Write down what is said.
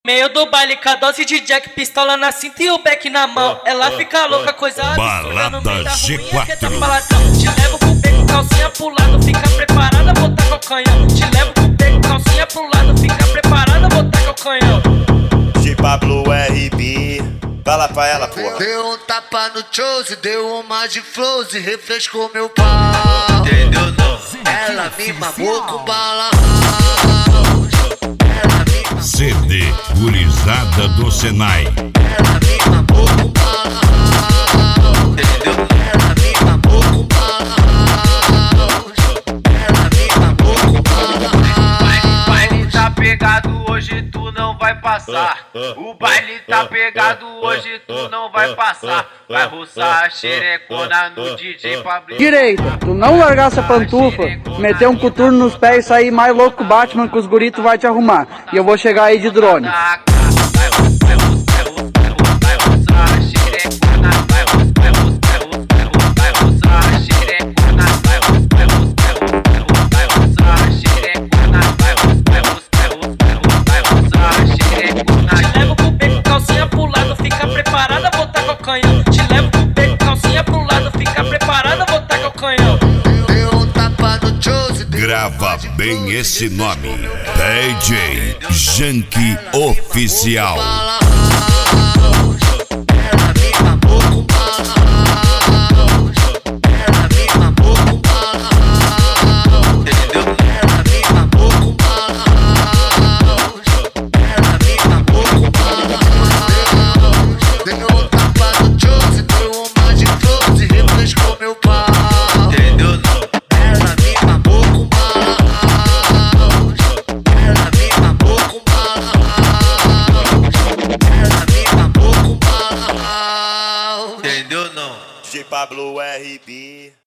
Meio do baile, com a dose de Jack, pistola na cinta e o beck na mão. Ela fica louca, coisa absurda no meio da ruinha que tá faladão. Te levo pro beco, calcinha pro lado, fica preparada, botar com o canhão. Te levo pro beco, calcinha pro lado, fica preparada, botar com o canhão. J Pablo RB, fala pra ela, porra. Deu um tapa no chose, deu uma de flows e refrescou meu pau. Entendeu não? Ela me mamou com bala. CD Gurizada do Senai. Ela me mamou com bala. Ela me mamou com bala. Ela me mamou com bala. Baile tá pegado, hoje tu não vai passar. O baile tá pegado, hoje tu não vai passar. Vai roçar a xerecona no DJ Pablo. Direita, tu não largar essa pantufa, meter um coturno nos pés e sair mais louco que o Batman, que os guritos vai te arrumar. E eu vou chegar aí de drone. Te levo pro beco, calcinha pro lado, fica preparada, botar com o canhão. Deu um tapa no chose. Grava bem esse nome: DJ Janky Oficial. Ela me mamou com bala. Ela me mamou com bala. Ela me mamou com bala. Ela me mamou com bala. Deu um tapa no chose, deu uma de flores e refrescou meu pau. Entendeu não? Ela me mamou com bala. Ela me mamou com bala. Ela me mamou com bala. Entendeu não? J Pablo RB.